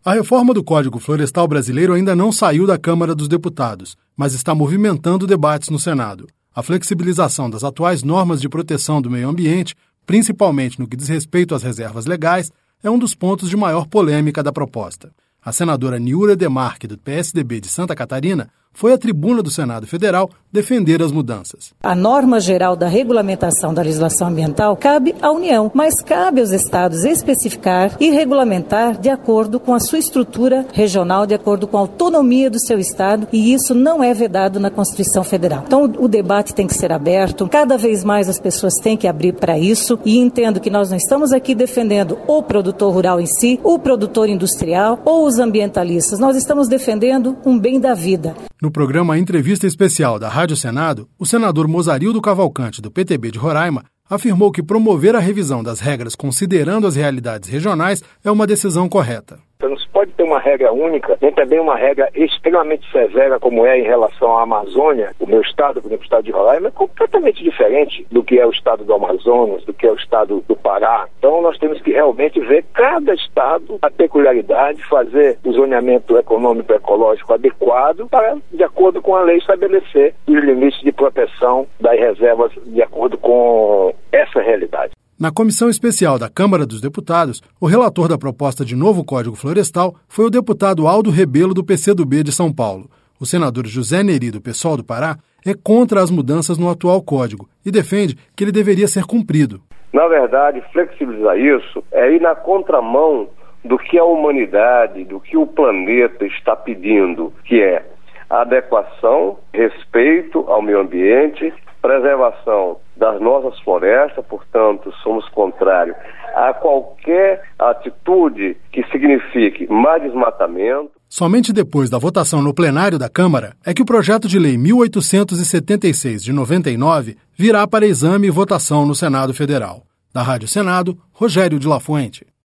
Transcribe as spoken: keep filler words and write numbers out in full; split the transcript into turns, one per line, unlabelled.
A reforma do Código Florestal brasileiro ainda não saiu da Câmara dos Deputados, mas está movimentando debates no Senado. A flexibilização das atuais normas de proteção do meio ambiente, principalmente no que diz respeito às reservas legais, é um dos pontos de maior polêmica da proposta. A senadora Niura Demarque, do P S D B de Santa Catarina, foi à tribuna do Senado Federal defender as mudanças.
A norma geral da regulamentação da legislação ambiental cabe à União, mas cabe aos estados especificar e regulamentar de acordo com a sua estrutura regional, de acordo com a autonomia do seu estado, e isso não é vedado na Constituição Federal. Então o debate tem que ser aberto, cada vez mais as pessoas têm que abrir para isso, e entendo que nós não estamos aqui defendendo o produtor rural em si, o produtor industrial ou os ambientalistas, nós estamos defendendo um bem da vida.
No programa Entrevista Especial da Rádio Senado, o senador Mozarildo Cavalcante, do P T B de Roraima, afirmou que promover a revisão das regras considerando as realidades regionais é uma decisão correta.
Não se pode ter uma regra única, nem também uma regra extremamente severa como é em relação à Amazônia. O meu estado, por exemplo, o estado de Roraima, é completamente diferente do que é o estado do Amazonas, do que é o estado do Pará. Então nós temos que realmente ver cada estado, a peculiaridade, fazer o zoneamento econômico e ecológico adequado para, de acordo com a lei, estabelecer os limites de proteção das reservas de acordo com essa realidade.
Na comissão especial da Câmara dos Deputados, o relator da proposta de novo Código Florestal foi o deputado Aldo Rebelo, do P C do B de São Paulo. O senador José Neri, do PSOL do Pará, é contra as mudanças no atual código e defende que ele deveria ser cumprido.
Na verdade, flexibilizar isso é ir na contramão do que a humanidade, do que o planeta está pedindo, que é adequação, respeito ao meio ambiente, preservação das nossas florestas, portanto, somos contrários a qualquer atitude que signifique mais desmatamento.
Somente depois da votação no plenário da Câmara é que o projeto de lei mil oitocentos e setenta e seis de noventa e nove virá para exame e votação no Senado Federal. Da Rádio Senado, Rogério de La Fuente.